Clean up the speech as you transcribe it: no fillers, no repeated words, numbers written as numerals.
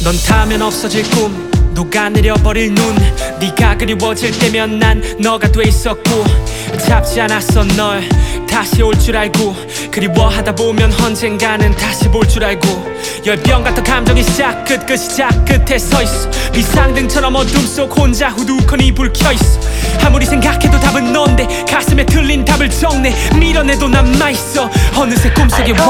넌 닿으면 없어질 꿈, 녹아내려버릴 눈. 네가 그리워질 때면 난 너가 돼 있었고, 잡지 않았어 널 다시 올 줄 알고. 그리워하다 보면 언젠가는 다시 볼 줄 알고. 열병 같은 감정이 시작 끝 시작 끝에 서있어. 비상등처럼 어둠 속 혼자 후두커니 불 켜있어. 아무리 생각해도 답은 넌데 가슴에 틀린 답을 적네. 밀어내도 남아있어. 어느새 꿈속에 와